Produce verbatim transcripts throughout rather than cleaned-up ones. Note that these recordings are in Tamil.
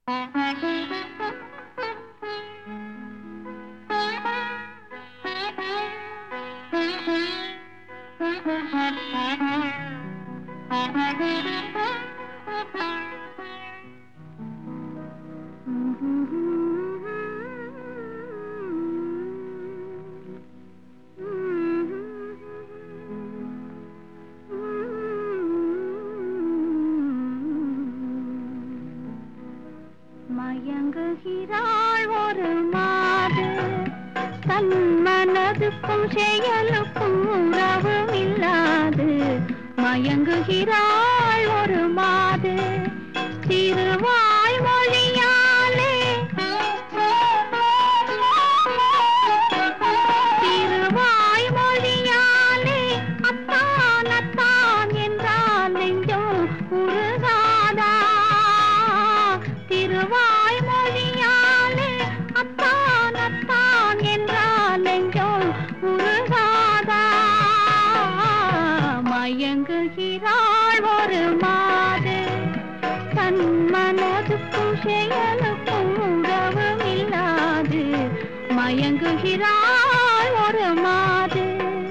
மயங்குகிறாள் ஒரு மாது, தன் மனதுக்கும் செயலுக்கும் உறவும் இல்லாது. மயங்குகிறாள் ஒரு மாது, திருவாய் மொழியாலே திருவாய் மொழியாலே அத்தான் அத்தான் என்றால் நெஞ்சம் உருகாதா? திருவாய் மொழியாலே அத்தான் அத்தான் என்றால் நெஞ்சம் உருகாதா? மயங்குகிறாள் ஒரு மாது, தன் மனதுக்கும் செயலுக்கும் உறவும் இல்லாது. மயங்குகிறாள் ஒரு மாது.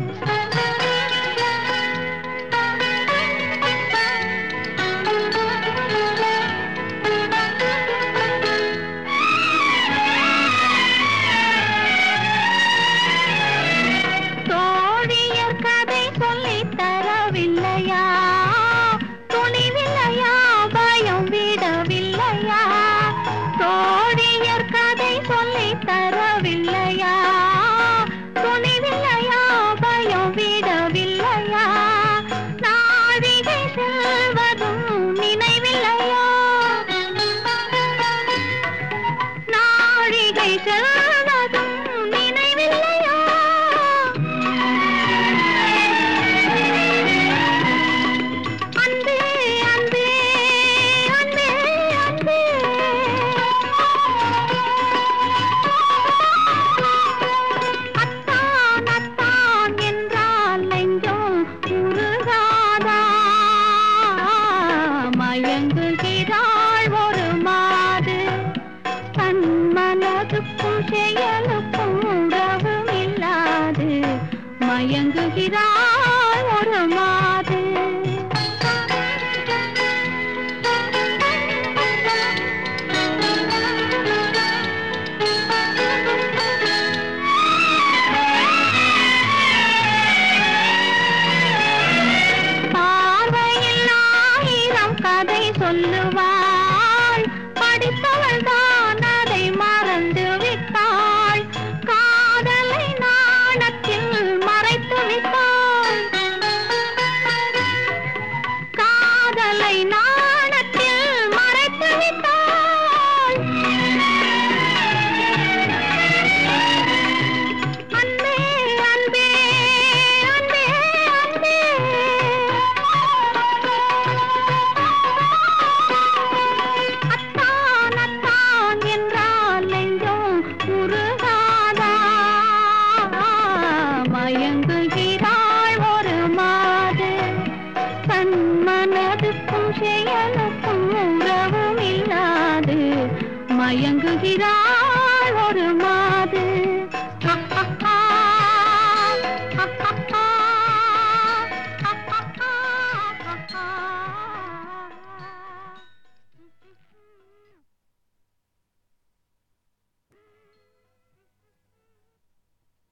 தோழியர் கதை சொல்லித் தரவில்லையா? துணிவில்லையா? பயம் விடவில்லையா? தோழியர் கதை சொல்லித் தரவில்லையா? துணிவில்லையா? பயம் விடவில்லையா? நாழிகை செல்வதும் நினைவில்லையா? நாழிகை செல்வதும் நினைவில்லையா? அன்பே அன்பே அன்பே அன்பே, அத்தான் அத்தான் என்றால் நெஞ்சம் உருகாதா? மயங்குகிறாள் ஒரு மாது, தன் மனதுக்கும் செயலுக்கும் உறவும் இல்லாது. மயங்குகிறாள் ஒரு மாது. பார்வையில் ஆயிரம் கதை சொல்லுவாள், படித்தவள் தான் அதை மறந்து விட்டாள். காதலை நாணத்தில் மறைத்து விட்டாள். காதலை நாணத்தில் மறைத்து விட்டாள். அன்பே அன்பே அன்பே அன்பே, அத்தான் அத்தான் என்றால் நெஞ்சம் உருகாதா? மயங்குகிறாள் ஒரு மாது, தன் மனதுக்கும் செயலுக்கும் உறவும் இல்லாது. மயங்குகிறாள்